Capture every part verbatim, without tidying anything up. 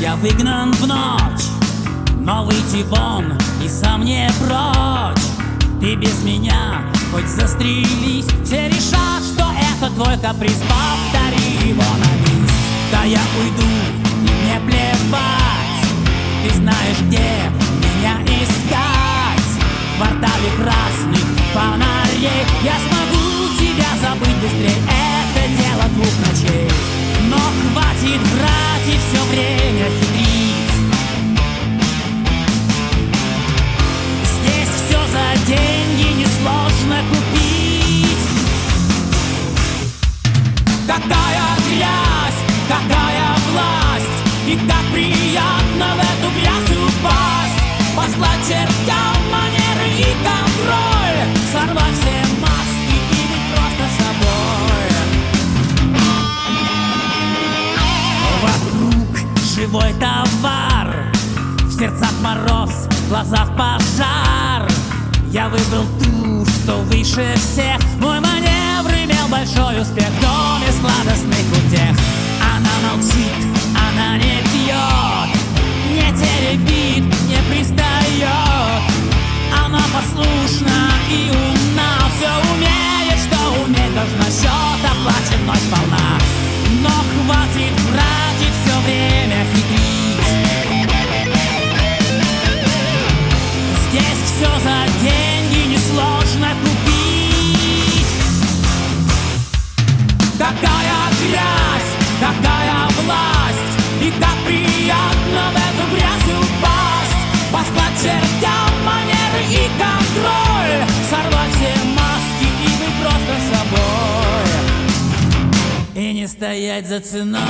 Я выгнан в ночь, но выйти вон и сам не прочь. Ты без меня хоть застрелись, все решат, что это твой каприз. Повтори его на бис. Да я уйду, и мне плевать. Ты знаешь, где меня искать. В квартале красных фонарей я смогу тебя забыть быстрее. Это дело двух ночей. Но хватит врать и все время хитрить. Здесь все за деньги несложно купить. Какая грязь, какая власть, и так приятно в эту грязь упасть. Послать чертям манеры и контроль, сорвать все маски и быть просто собой. Вокруг живой товар, в сердцах мороз, в глазах пожар. Я выбрал ту, что выше всех. Мой маневр имел большой успех в доме сладостных утех. Она молчит, она не пьет, не теребит, не пристает. Она послушна и умна, все умеет, что уметь должна. Счет оплачен вновь сполна. Но хватит врать и все время хитрить. Здесь все за деньги несложно купить. Какая грязь, какая власть, и так приятно в эту грязь упасть. Послать чертям манеры и контроль, сорвать все маски и быть просто собой. И не стоять за ценой.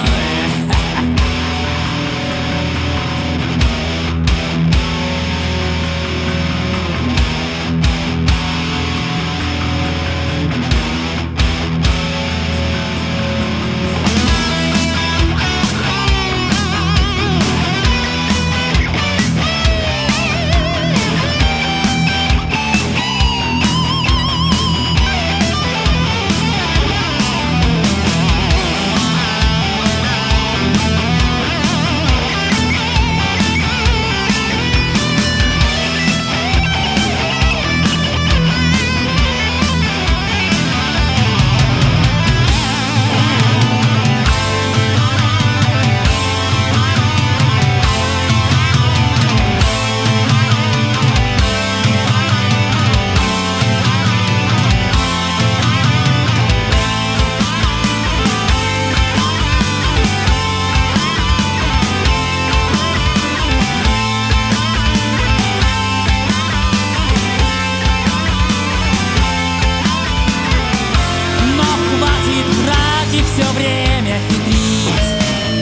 Все время хитрить.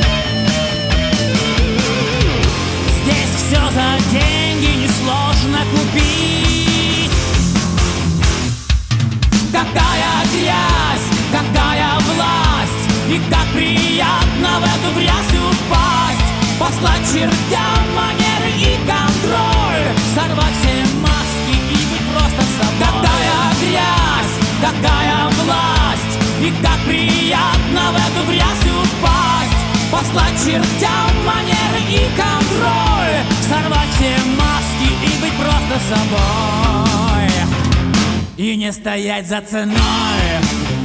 Здесь все за деньги несложно купить. Какая грязь, какая власть, и как приятно в эту грязь упасть. Послать чертям манеры и контроль, сорвать все маски и быть просто собой. Какая грязь, какая власть, и как приятно в эту грязь упасть. Послать чертям манеры и контроль, сорвать все маски и быть просто собой. И не стоять за ценой.